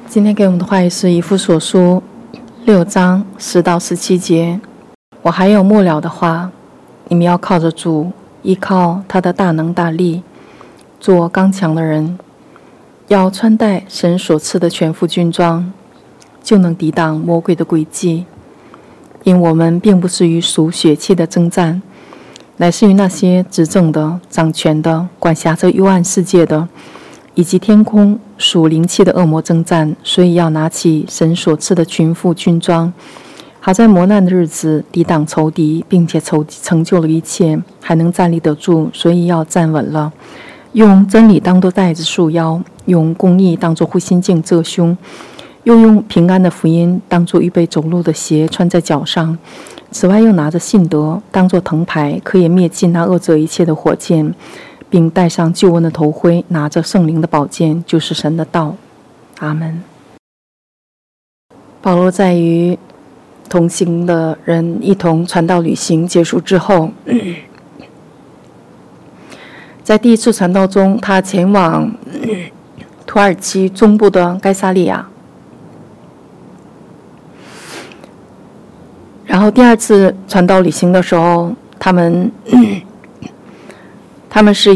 今天给我们的话语是以弗所书6章10到17节。我还有末了的话，你们要靠着主，依靠他的大能大力，做刚强的人，要穿戴神所赐的全副军装，就能抵挡魔鬼的诡计。因我们并不是与属血气的征战，乃是与那些执政的、掌权的、管辖着幽暗世界的，以及天空属灵气的恶魔征战。所以要拿起神所赐的全副军装，好在磨难的日子抵挡仇敌，并且成就了一切，还能站立得住。所以要站稳了，用真理当作带子束腰，用公义当作护心镜遮胸，又用平安的福音当作预备走路的鞋穿在脚上。此外又拿着信德当作藤牌，可以灭尽那恶者一切的火箭，并戴上救恩的头盔，拿着圣灵的宝剑，就是神的道。阿们。保罗在与同行的人一同传道旅行结束之后，在第一次传道中，他前往土耳其中部的该萨利亚。然后第二次传道旅行的时候，他们是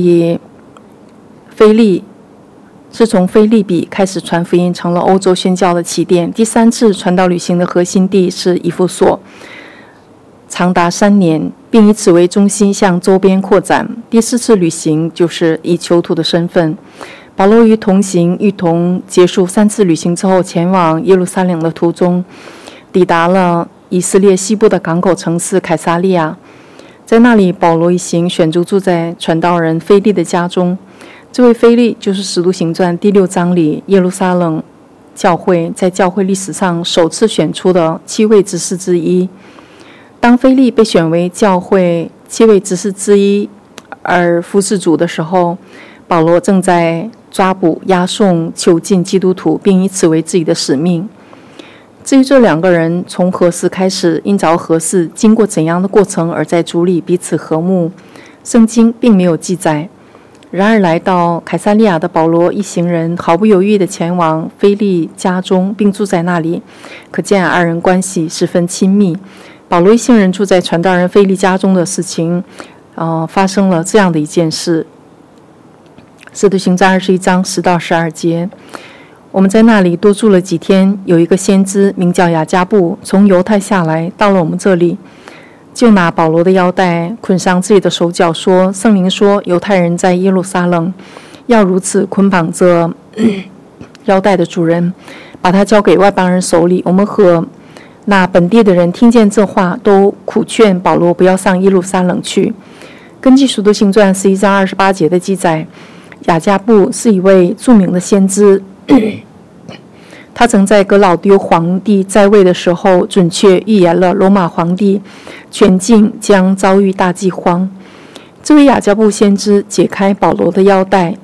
从腓立比开始传福音，成了欧洲宣教的起点。第三次传道旅行的核心地是以弗所，长达3年，并以此为中心向周边扩展。第四次旅行就是以囚徒的身份。保罗与同行一同结束3次旅行之后，前往耶路撒冷的途中，抵达了以色列西部的港口城市凯撒利亚。在那里，保罗一行选住在传道人腓利的家中。这位腓利就是《使徒行传》第6章里耶路撒冷教会在教会历史上首次选出的7位执事之一。当腓利被选为教会7位执事之一而服侍主的时候，保罗正在抓捕、押送、囚禁基督徒，并以此为自己的使命。至于这2个人从何时开始，因着何事，经过怎样的过程而在主里彼此和睦，圣经并没有记载。然而来到凯撒利亚的保罗一行人毫不犹豫地前往腓利家中，并住在那里，可见2人关系十分亲密。保罗一行人住在传道人腓利家中的事情，发生了这样的一件事。使徒行传21章10到12节。我们在那里多住了几天，有一个先知名叫雅加布，从犹太下来，到了我们这里，就拿保罗的腰带捆上自己的手脚，说：圣灵说，犹太人在耶路撒冷要如此捆绑着腰带的主人，把他交给外邦人手里。我们和那本地的人听见这话，都苦劝保罗不要上耶路撒冷去。根据使徒行传11章28节的记载，雅加布是一位著名的先知，他曾在格老丢皇帝在位的时候，准确预言了罗马皇帝全境将遭遇大饥荒。这位雅加布先知解开保罗的腰带，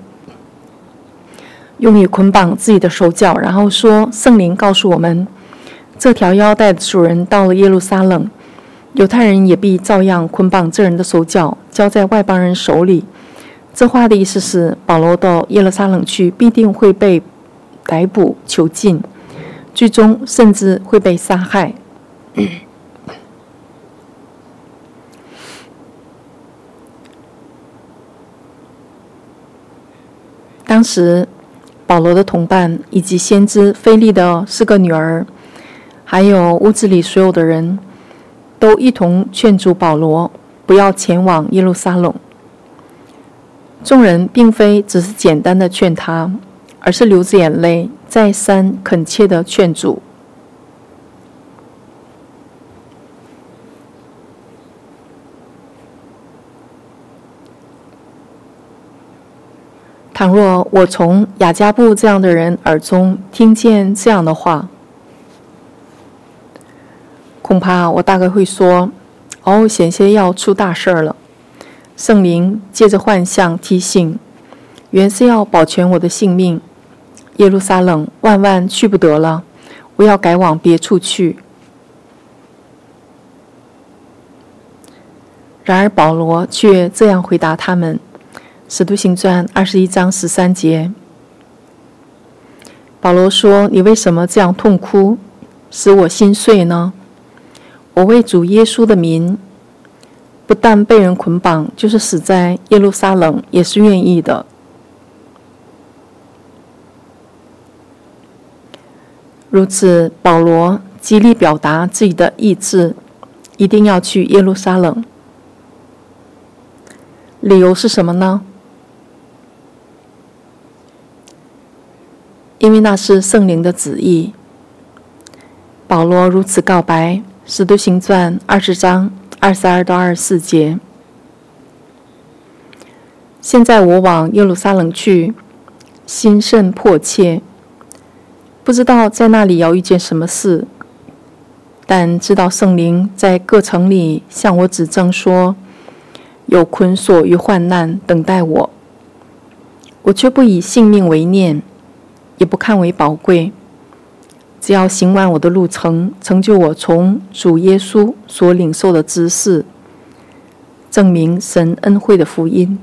用以捆绑自己的手脚，然后说：圣灵告诉我们，这条腰带的主人到了耶路撒冷，犹太人也必照样捆绑这人的手脚，交在外邦人手里。这话的意思是，保罗到耶路撒冷去，必定会被逮捕、囚禁，最终甚至会被杀害。当时保罗的同伴以及先知腓利的4个女儿，还有屋子里所有的人，都一同劝阻保罗不要前往耶路撒冷。众人并非只是简单的劝他，而是流着眼泪，再三恳切的劝阻。倘若我从雅加布这样的人耳中听见这样的话，恐怕我大概会说：险些要出大事了。圣灵借着幻象提醒，原是要保全我的性命。耶路撒冷万万去不得了，我要改往别处去。然而保罗却这样回答他们，使徒行传21章13节： 保罗说：“你为什么这样痛哭，使我心碎呢？我为主耶稣的名，不但被人捆绑，就是死在耶路撒冷也是愿意的。”如此，保罗极力表达自己的意志，一定要去耶路撒冷。理由是什么呢？因为那是圣灵的旨意。保罗如此告白，《使徒行传》20章22到24节。现在我往耶路撒冷去，心甚迫切，不知道在那里要遇见什么事，但知道圣灵在各城里向我指证说，有捆锁与患难等待我，我却不以性命为念，也不看为宝贵，只要行完我的路程，成就我从主耶稣所领受的知识，证明神恩惠的福音。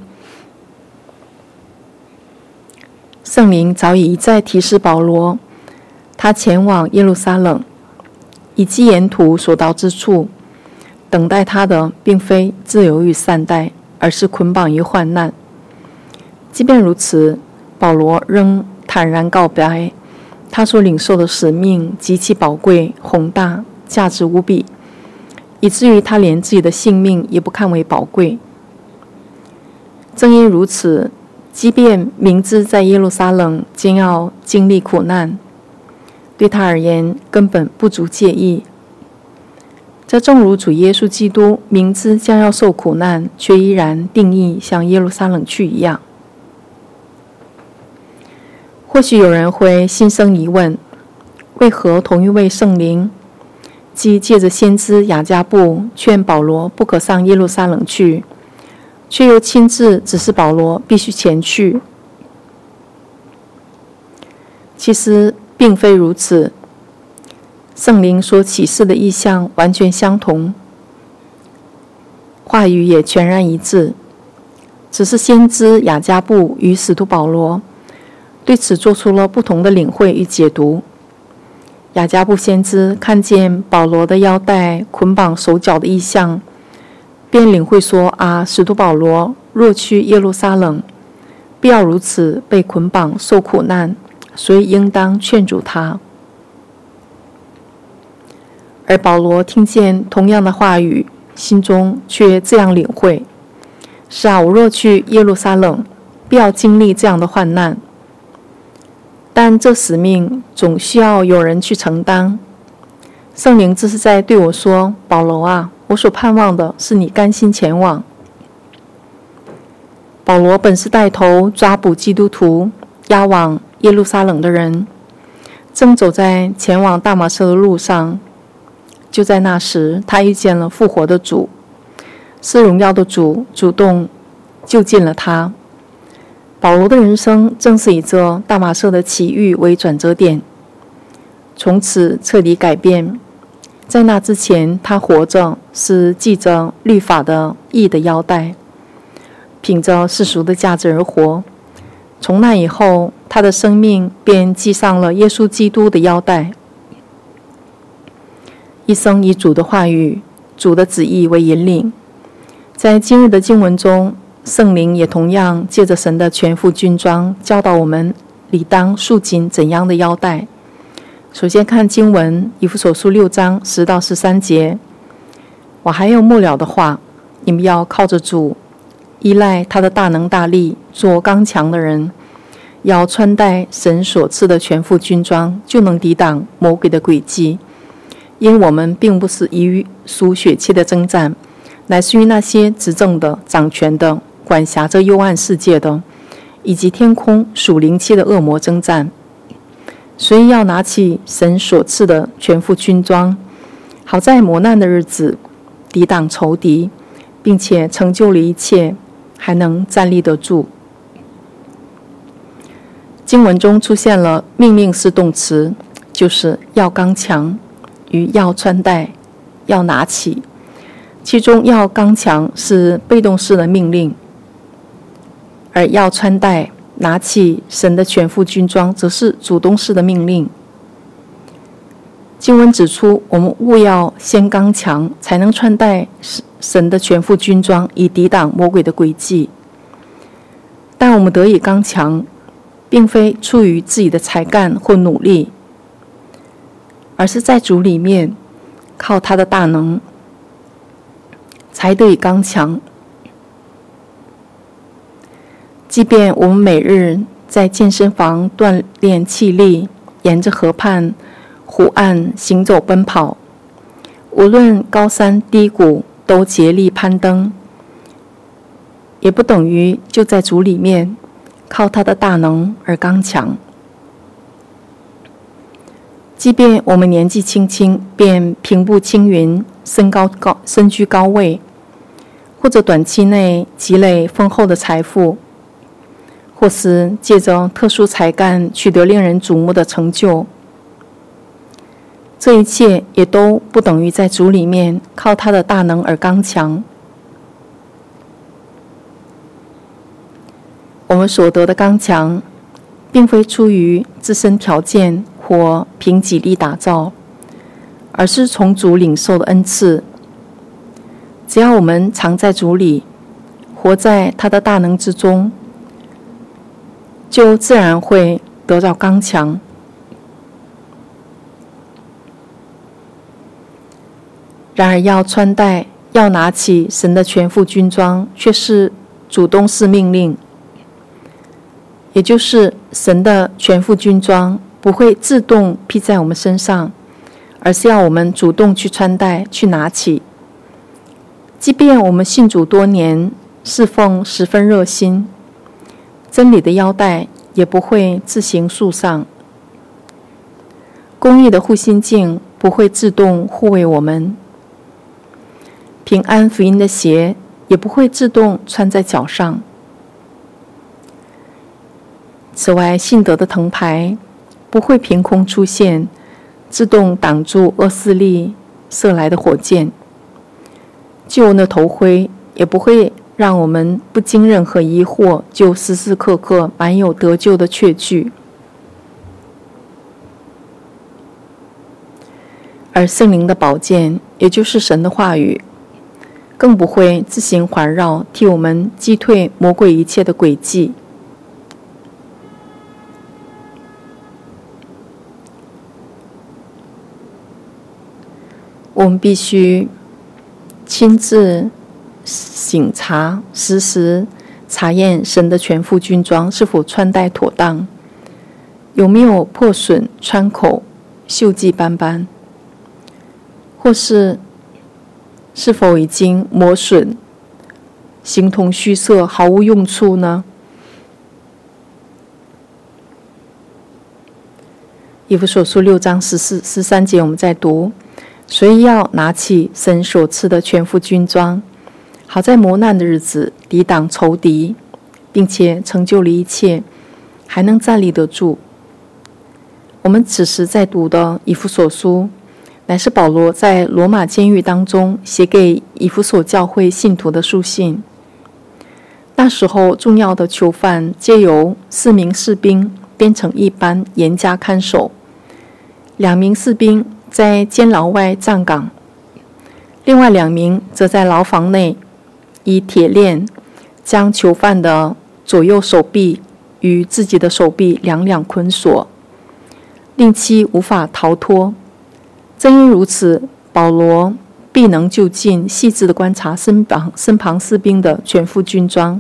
圣灵早已一再提示保罗，他前往耶路撒冷，以及沿途所到之处，等待他的并非自由与善待，而是捆绑与患难。即便如此，保罗仍坦然告白，他所领受的使命极其宝贵、宏大、价值无比，以至于他连自己的性命也不看为宝贵。正因如此，即便明知在耶路撒冷将要经历苦难，对他而言根本不足介意。这正如主耶稣基督明知将要受苦难，却依然定义向耶路撒冷去一样。或许有人会心生疑问，为何同一位圣灵，既借着先知雅加布劝保罗不可上耶路撒冷去，却又亲自指示保罗必须前去？其实并非如此，圣灵所启示的意象完全相同，话语也全然一致，只是先知雅加布与使徒保罗对此做出了不同的领会与解读。雅加布先知看见保罗的腰带捆绑手脚的意象，便领会说：使徒保罗若去耶路撒冷，必要如此被捆绑受苦难，所以应当劝阻他。而保罗听见同样的话语，心中却这样领会：是啊，我若去耶路撒冷，必要经历这样的患难。但这使命总需要有人去承担。圣灵这是在对我说：保罗啊，我所盼望的是你甘心前往。保罗本是带头抓捕基督徒、押往耶路撒冷的人，正走在前往大马色的路上。就在那时，他遇见了复活的主，是荣耀的主主动就近了他。保罗的人生正是以这大马色的奇遇为转折点，从此彻底改变。在那之前，他活着是系着律法的义的腰带，凭着世俗的价值而活。从那以后，他的生命便系上了耶稣基督的腰带，一生以主的话语、主的旨意为引领。在今日的经文中，圣灵也同样借着神的全副军装，教导我们理当束紧怎样的腰带。首先看经文，以弗所书6章10到13节：我还有末了的话，你们要靠着主，依赖他的大能大力，做刚强的人，要穿戴神所赐的全副军装，就能抵挡魔鬼的诡计。因我们并不是以属血气的征战，乃是与那些执政的、掌权的、管辖着幽暗世界的，以及天空属灵气的恶魔征战。所以要拿起神所赐的全副军装，好在磨难的日子抵挡仇敌，并且成就了一切，还能站立得住。经文中出现了命令式动词，就是要刚强与要穿戴、要拿起。其中要刚强是被动式的命令，而要穿戴拿起神的全副军装，则是主动式的命令。经文指出，我们务要先刚强，才能穿戴神的全副军装，以抵挡魔鬼的诡计。但我们得以刚强，并非出于自己的才干或努力，而是在主里面，靠他的大能，才得以刚强。即便我们每日在健身房锻炼气力，沿着河畔、湖岸行走奔跑，无论高山低谷都竭力攀登，也不等于就在主里面靠他的大能而刚强。即便我们年纪轻轻便平步青云，身居高位，或者短期内积累丰厚的财富，或是借着特殊才干取得令人瞩目的成就，这一切也都不等于在主里面靠他的大能而刚强。我们所得的刚强，并非出于自身条件或凭己力打造，而是从主领受的恩赐。只要我们常在主里，活在他的大能之中，就自然会得到刚强。然而要拿起神的全副军装，却是主动式命令，也就是神的全副军装不会自动披在我们身上，而是要我们主动去穿戴、去拿起。即便我们信主多年，侍奉十分热心，真理的腰带也不会自行束上，公义的护心镜不会自动护卫我们，平安福音的鞋也不会自动穿在脚上。此外，信德的藤牌不会凭空出现，自动挡住恶势力射来的火箭。救恩的头盔也不会让我们不经任何疑惑，就时时刻刻满有得救的确据。而圣灵的宝剑，也就是神的话语，更不会自行环绕，替我们击退魔鬼一切的诡计。我们必须亲自省察，时时查验神的全副军装是否穿戴妥当，有没有破损、穿口、锈迹斑斑，或是否已经磨损、形同虚设、毫无用处呢？以弗所书6章13节，我们在读，所以要拿起神所赐的全副军装，好在磨难的日子抵挡仇敌，并且成就了一切，还能站立得住。我们此时在读的以弗所书，乃是保罗在罗马监狱当中写给以弗所教会信徒的书信。那时候重要的囚犯皆由4名士兵编成一班，严加看守。2名士兵在监牢外站岗，另外2名则在牢房内以铁链将囚犯的左右手臂与自己的手臂两捆锁，令其无法逃脱。正因如此，保罗必能就近细致地观察身旁士兵的全副军装，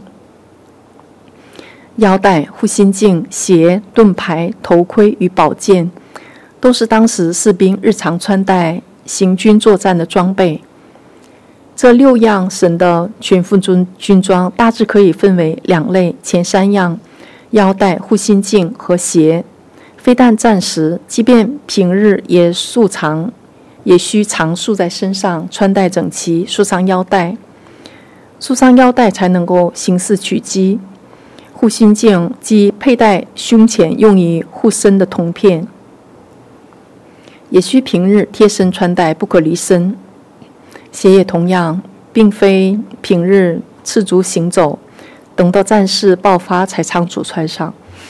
腰带、护心镜、鞋、盾牌、头盔与宝剑，都是当时士兵日常穿戴行军作战的装备。这6样神的全副军装大致可以分为2类，前3样腰带、护心镜和鞋，非但暂时，即便平日也需常束在身上，穿戴整齐，束上腰带才能够行事取机。护心镜即佩戴胸前用以护身的铜片，也需平日贴身穿戴，不可离身。鞋也同样，并非平日赤足行走， 等到战事爆发才常着穿上。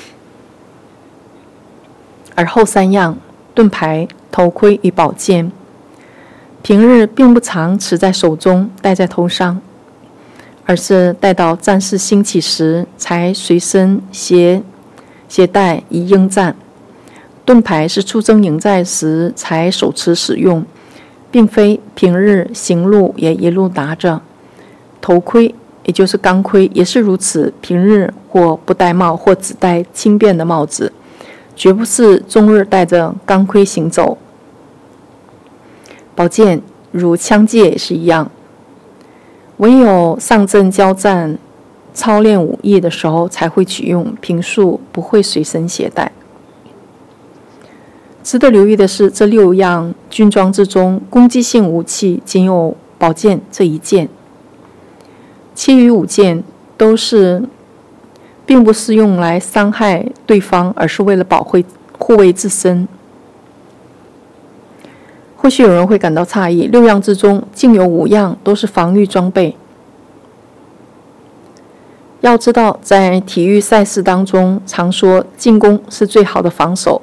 而后3样，盾牌、头盔与宝剑，平日并不常持在手中戴在头上，而是待到战事兴起时才随身携带以应战。盾牌是出征营寨时才手持使用，并非平日行路也一路拿着。头盔也就是钢盔也是如此，平日或不戴帽或只戴轻便的帽子，绝不是终日戴着钢盔行走。宝剑如枪械也是一样，唯有上阵交战、操练武艺的时候才会取用，平素不会随身携带。值得留意的是，这6样军装之中，攻击性武器仅有宝剑这一件，其余5件都是并不是用来伤害对方，而是为了护卫自身。或许有人会感到诧异，6样之中竟有5样都是防御装备。要知道，在体育赛事当中，常说进攻是最好的防守，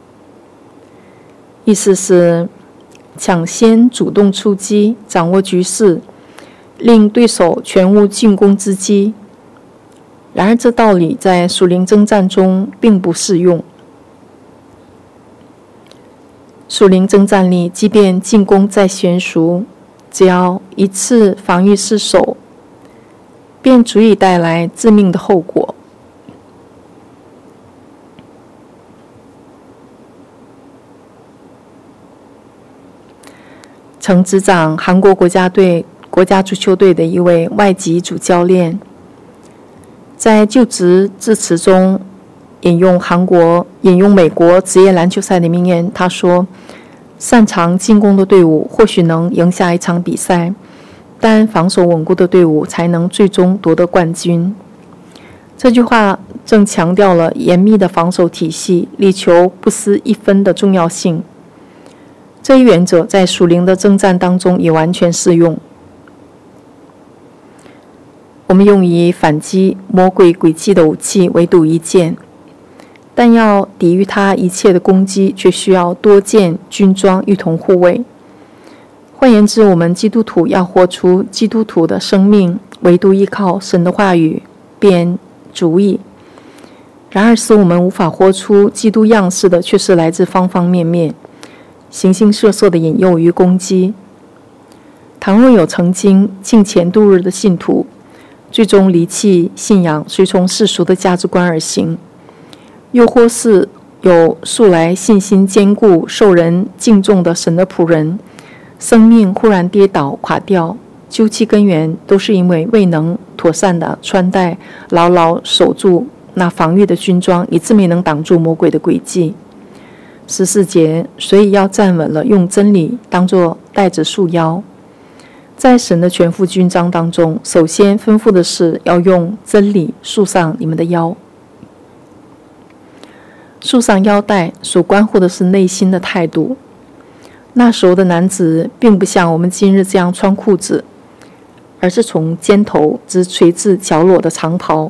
意思是抢先主动出击，掌握局势，令对手全无进攻之机。然而这道理在属灵征战中并不适用。属灵征战里，即便进攻再娴熟，只要一次防御失守，便足以带来致命的后果。曾执掌韩国国家足球队的一位外籍主教练，在就职致辞中引用美国职业篮球赛的名言，他说：擅长进攻的队伍或许能赢下一场比赛，但防守稳固的队伍才能最终夺得冠军。这句话正强调了严密的防守体系，力求不失一分的重要性。这一原则在属灵的征战当中也完全适用。我们用以反击魔鬼诡计的武器唯独一件，但要抵御他一切的攻击，却需要多件军装一同护卫。换言之，我们基督徒要活出基督徒的生命，唯独依靠神的话语便足矣。然而使我们无法活出基督样式的，却是来自方方面面、形形色色的引诱与攻击。倘若有曾经敬虔度日的信徒，最终离弃信仰，随从世俗的价值观而行，又或是有素来信心坚固、受人敬重的神的仆人，生命忽然跌倒垮掉，究其根源，都是因为未能妥善的穿戴、牢牢守住那防御的军装，以致没能挡住魔鬼的诡计。14节，所以要站稳了，用真理当作带子束腰。在神的全副军装当中，首先吩咐的是要用真理束上你们的腰。束上腰带所关乎的是内心的态度。那时候的男子并不像我们今日这样穿裤子，而是从肩头直垂至脚裸的长袍。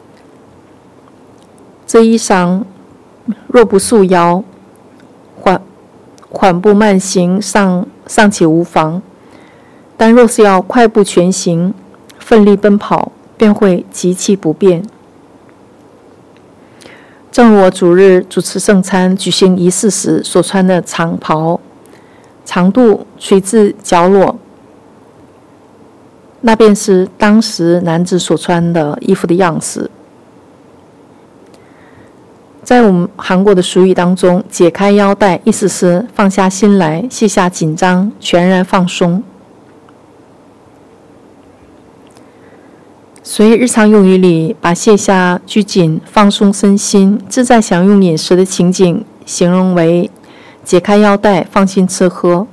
这衣裳若不束腰，缓步慢行尚且无妨，但若是要快步全行、奋力奔跑，便会极其不便。正如我主日主持圣餐举行仪式时所穿的长袍，长度垂至脚裸，那便是当时男子所穿的衣服的样式。在我们韩国的俗语当中，解开腰带意思是放下心来，卸下紧张，全然放松。所以日常用语里把卸下拘谨、放松身心、自在享用饮食的情景形容为解开腰带，放心吃喝。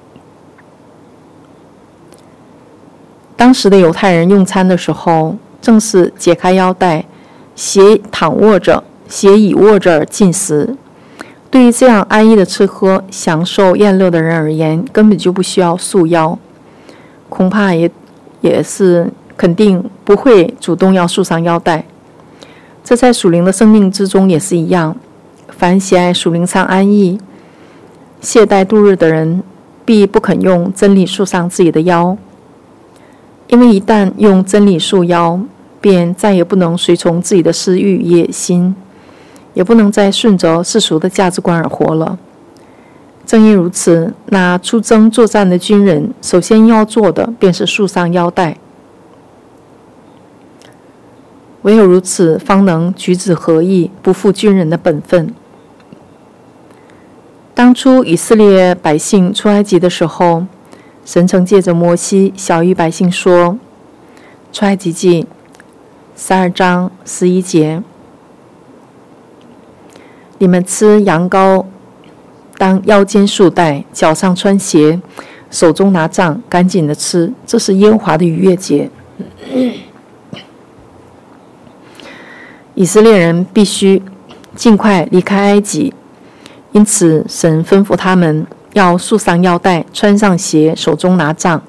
当时的犹太人用餐的时候，正是解开腰带，斜倚卧着而进食。对于这样安逸的吃喝、享受宴乐的人而言，根本就不需要束腰，恐怕也是肯定不会主动要束上腰带。这在属灵的生命之中也是一样，凡喜爱属灵上安逸、懈怠度日的人，必不肯用真理束上自己的腰，因为一旦用真理束腰，便再也不能随从自己的私欲野心，也不能再顺着世俗的价值观而活了。正因如此，那出征作战的军人首先要做的便是束上腰带，唯有如此，方能举止合意，不负军人的本分。当初以色列百姓出埃及的时候，神曾借着摩西晓谕百姓说，出埃及记12章11节，你们吃羊羔，当腰间束带，脚上穿鞋，手中拿杖，赶紧的吃，这是耶和华的逾越节。以色列人必须尽快离开埃及，因此神吩咐他们要束上腰带，穿上鞋，手中拿杖。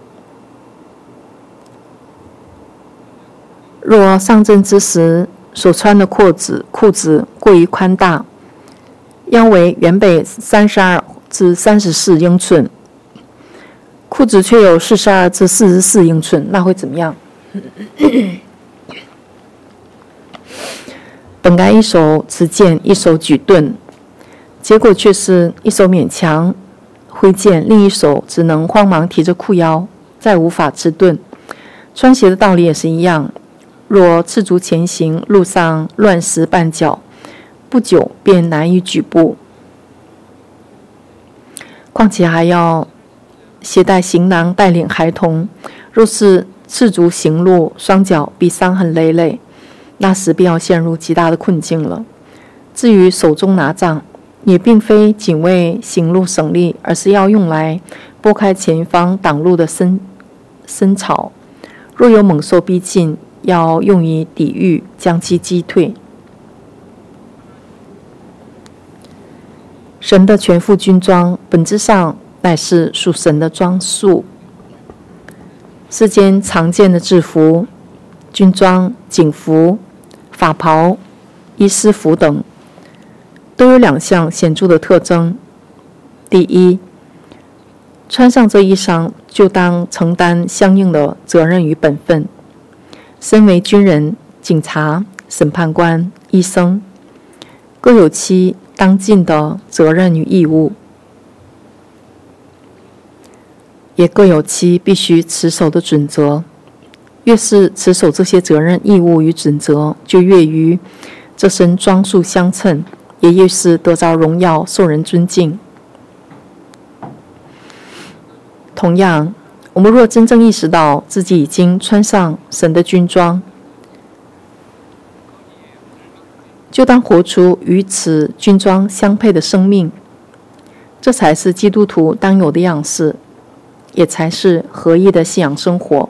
若上阵之时所穿的裤子过于宽大，腰围原本32至34英寸，裤子却有42至44英寸，那会怎么样？本该一手持剑，一手举盾，结果却是一手勉强挥剑，另一手只能慌忙提着裤腰，再无法持盾。穿鞋的道理也是一样，若赤足前行，路上乱石绊脚，不久便难以举步。况且还要携带行囊，带领孩童，若是赤足行路，双脚必伤痕累累，那时便要陷入极大的困境了。至于手中拿杖，也并非仅为行路省力，而是要用来拨开前方挡路的深草，若有猛兽逼近，要用以抵御，将其击退。神的全副军装本质上乃是属神的装束。世间常见的制服、军装、警服、法袍、医师服等，都有2项显著的特征。第一，穿上这衣裳就当承担相应的责任与本分。身为军人、警察、审判官、医生，各有其当尽的责任与义务，也各有其必须持守的准则。越是持守这些责任、义务与准则，就越与这身装束相称，也越是得着荣耀，受人尊敬。同样，我们若真正意识到自己已经穿上神的军装，就当活出与此军装相配的生命，这才是基督徒当有的样式，也才是合一的信仰生活。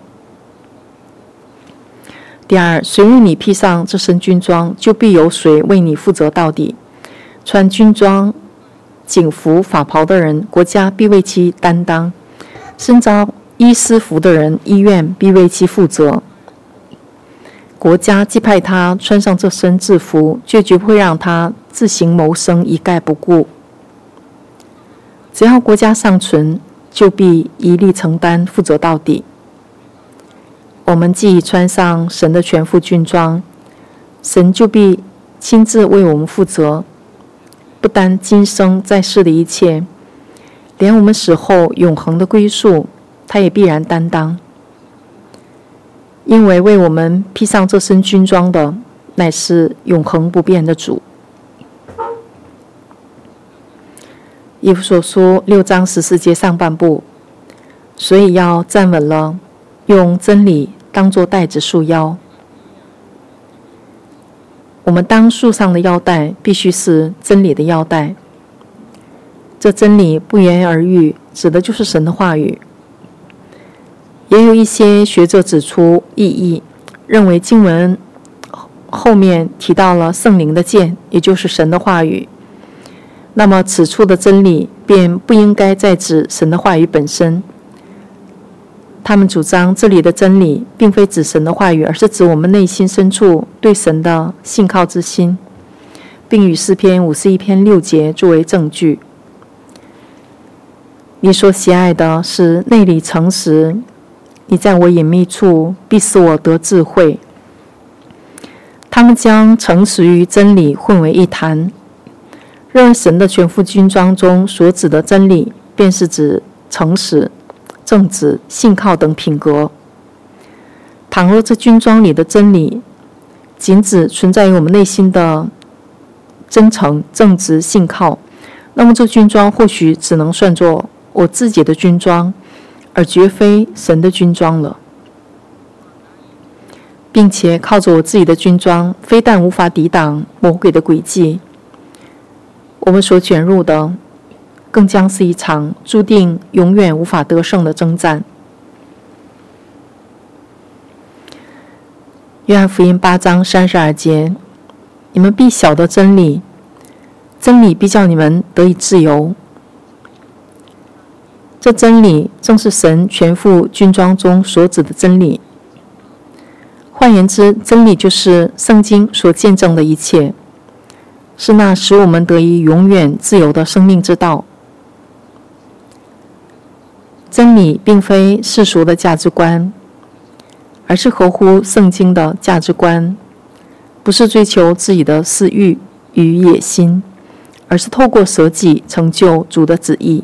第二，谁为你披上这身军装，就必有谁为你负责到底。穿军装、警服、法袍的人，国家必为其担当；身着医师服的人，医院必为其负责。国家既派他穿上这身制服，却绝不会让他自行谋生一概不顾。只要国家尚存，就必一力承担，负责到底。我们既穿上神的全副军装，神就必亲自为我们负责，不单今生在世的一切，连我们死后永恒的归宿，他也必然担当。因为为我们披上这身军装的，乃是永恒不变的主。以弗所书6章14节上半部，所以要站稳了，用真理当作带子束腰。我们当束上的腰带必须是真理的腰带，这真理不言而喻，指的就是神的话语。也有一些学者指出异议，认为经文后面提到了圣灵的剑，也就是神的话语，那么此处的真理便不应该再指神的话语本身， 他们主张这里的真理并非指神的话语，而是指我们内心深处对神的信靠之心，并以诗篇51篇6节作为证据。你所喜爱的是内里诚实，你在我隐秘处必使我得智慧。他们将诚实与真理混为一谈，认为神的全副军装中所指的真理便是指诚实、正直、信靠等品格。倘若这军装里的真理仅只存在于我们内心的真诚、正直、信靠，那么这军装或许只能算作我自己的军装，而绝非神的军装了。并且靠着我自己的军装，非但无法抵挡魔鬼的诡计，我们所卷入的更将是一场注定永远无法得胜的征战。约翰福音8章32节，你们必晓得真理，真理必叫你们得以自由。这真理正是神全副军装中所指的真理。换言之，真理就是圣经所见证的一切，是那使我们得以永远自由的生命之道。真理并非世俗的价值观，而是合乎圣经的价值观，不是追求自己的私欲与野心，而是透过舍己成就主的旨意。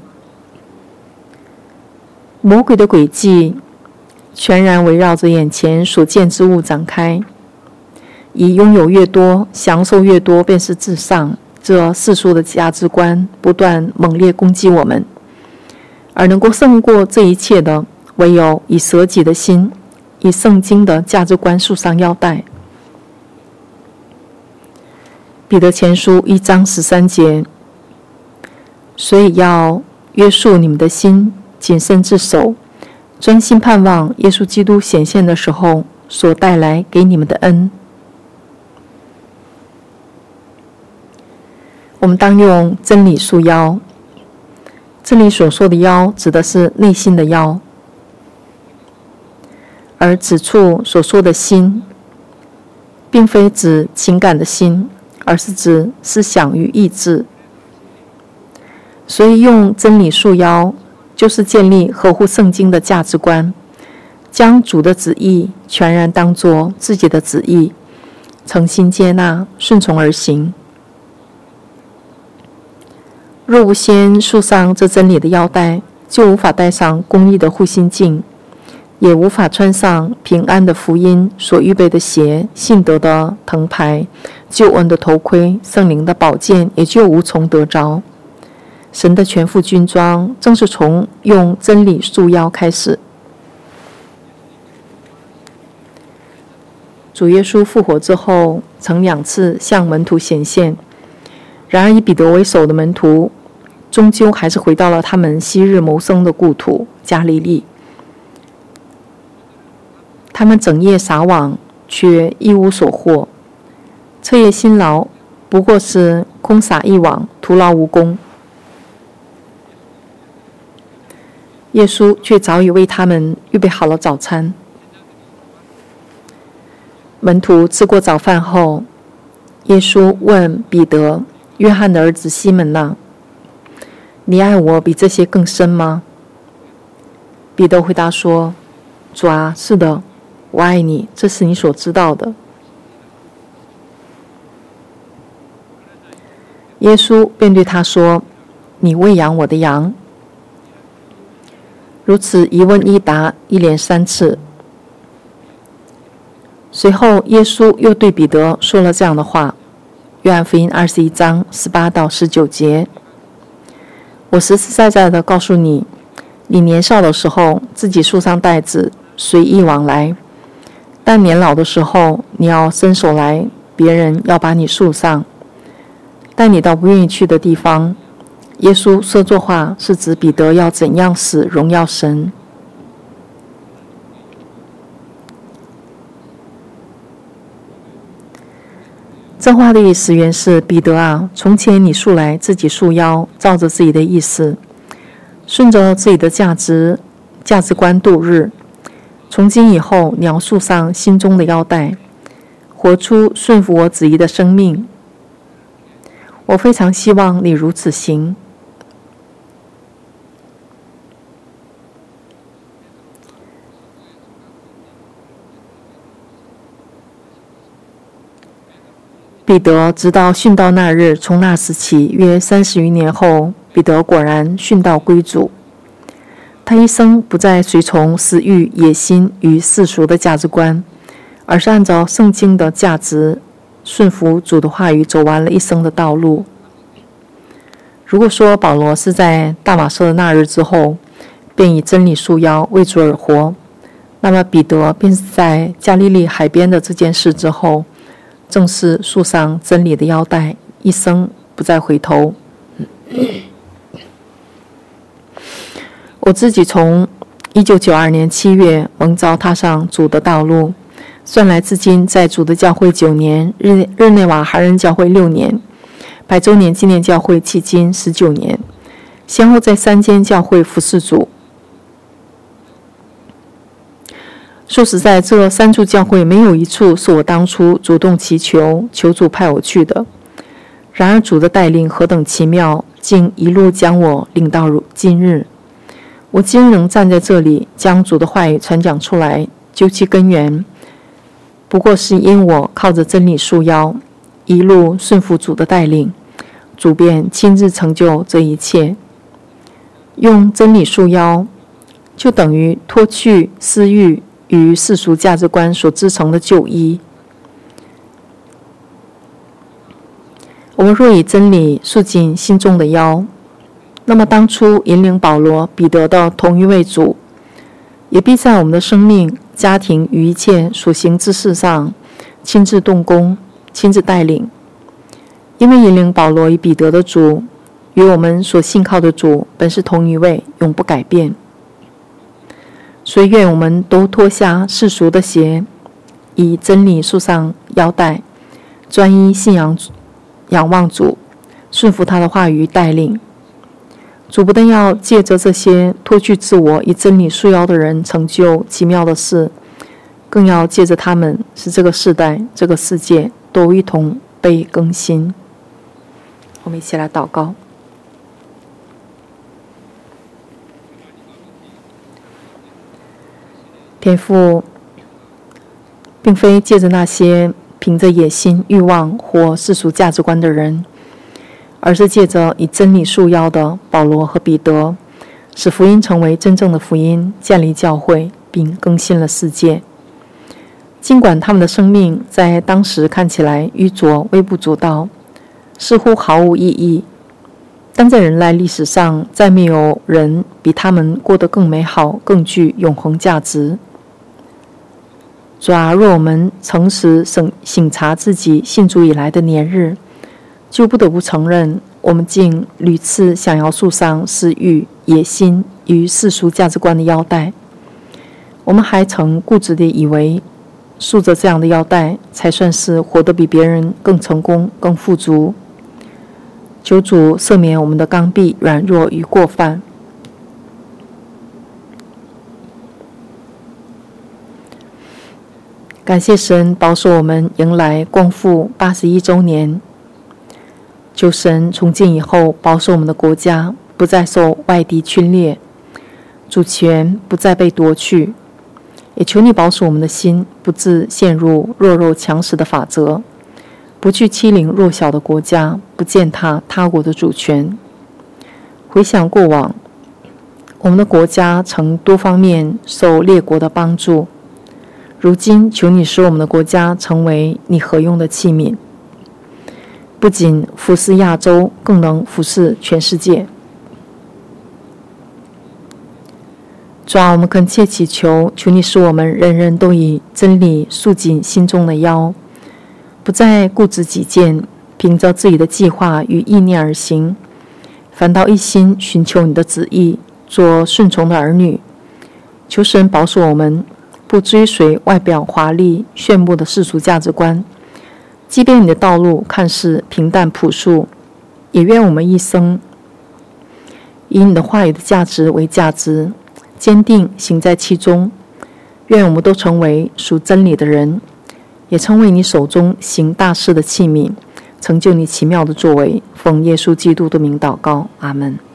魔鬼的诡计全然围绕着眼前所见之物展开，以拥有越多、享受越多便是至上这世俗的价值观不断猛烈攻击我们，而能够胜过这一切的，唯有以舍己的心，以圣经的价值观束上腰带。彼得前书1章13节，所以要约束你们的心，谨慎自守，专心盼望耶稣基督显现的时候所带来给你们的恩。我们当用真理束腰。这里所说的腰指的是内心的腰，而此处所说的心并非指情感的心，而是指思想与意志。所以用真理束腰就是建立合乎圣经的价值观，将主的旨意全然当作自己的旨意，诚心接纳，顺从而行。若无先束上这真理的腰带，就无法戴上公义的护心镜，也无法穿上平安的福音所预备的鞋、信德的藤牌、救恩的头盔、圣灵的宝剑，也就无从得着。神的全副军装正是从用真理束腰开始。主耶稣复活之后，曾2次向门徒显现，然而以彼得为首的门徒终究还是回到了他们昔日谋生的故土加利利。他们整夜撒网，却一无所获，彻夜辛劳，不过是空撒一网，徒劳无功。耶稣却早已为他们预备好了早餐。门徒吃过早饭后，耶稣问彼得：“约翰的儿子西门啊，你爱我比这些更深吗？”彼得回答说：“主啊，是的，我爱你，这是你所知道的。”耶稣便对他说：“你喂养我的羊。”如此一问一答，一连3次。随后，耶稣又对彼得说了这样的话：约翰福音21章18到19节，我实实在在的告诉你，你年少的时候自己束上带子，随意往来；但年老的时候，你要伸手来，别人要把你束上，带你到不愿意去的地方。耶稣说这话是指彼得要怎样使荣耀神。这话的意思原是：彼得啊，从前你素来自己束腰，照着自己的意思，顺着自己的价值观度日， 从今以后，你要束上心中的腰带，活出顺服我旨意的生命。我非常希望你如此行。彼得直到殉道那日，从那时起约30余年后，彼得果然殉道归主。他一生不再随从私欲、野心与世俗的价值观，而是按照圣经的价值，顺服主的话语，走完了一生的道路。如果说保罗是在大马色的那日之后，便以真理束腰，为主而活，那么彼得便是在加利利海边的这件事之后，正是束上真理的腰带，一生不再回头。我自己从1992年7月蒙召踏上主的道路，算来至今在主的教会9年，日内瓦韩人教会6年，百周年纪念教会迄今19年，先后在3间教会服侍主。说实在，这3处教会没有一处是我当初主动祈求主派我去的。然而主的带领何等奇妙，竟一路将我领到今日。我今仍站在这里，将主的话语传讲出来，究其根源，不过是因我靠着真理束腰，一路顺服主的带领，主便亲自成就这一切。用真理束腰，就等于脱去私欲与世俗价值观所织成的旧衣。我们若以真理束紧心中的腰，那么当初引领保罗、彼得的同一位主，也必在我们的生命、家庭与一切所行之事上亲自动工、亲自带领。因为引领保罗与彼得的主，与我们所信靠的主本是同一位，永不改变。所以愿我们都脱下世俗的鞋，以真理束上腰带，专一信仰仰望主，顺服他的话语带领。主不但要借着这些脱去自我以真理束腰的人成就奇妙的事，更要借着他们使这个世代、这个世界都一同被更新。我们一起来祷告。天父，并非借着那些凭着野心、欲望或世俗价值观的人，而是借着以真理束腰的保罗和彼得，使福音成为真正的福音，建立教会，并更新了世界。尽管他们的生命在当时看起来愚拙、微不足道，似乎毫无意义，但在人类历史上，再没有人比他们过得更美好、更具永恒价值。主啊，若我们诚实省察自己信主以来的年日，就不得不承认，我们竟屡次想要束上私欲、野心与世俗价值观的腰带。我们还曾固执地以为，束着这样的腰带，才算是活得比别人更成功、更富足。求主赦免我们的刚愎、软弱与过犯。感谢神保守我们迎来光复81周年。求神从今以后保守我们的国家不再受外敌侵略，主权不再被夺去，也求你保守我们的心不致陷入弱肉强食的法则，不去欺凌弱小的国家，不践踏他国的主权。回想过往，我们的国家曾多方面受列国的帮助，如今求你使我们的国家成为你合用的器皿，不仅服侍亚洲，更能服侍全世界。主啊，我们恳切祈求，求你使我们人人都以真理束紧心中的腰，不再固执己见，凭着自己的计划与意念而行，反倒一心寻求你的旨意，做顺从的儿女。求神保守我们不追随外表华丽炫目的世俗价值观，即便你的道路看似平淡朴素，也愿我们一生以你的话语的价值为价值，坚定行在其中， 愿我们都成为属真理的人，也成为你手中行大事的器皿，成就你奇妙的作为。奉耶稣基督的名祷告，阿们。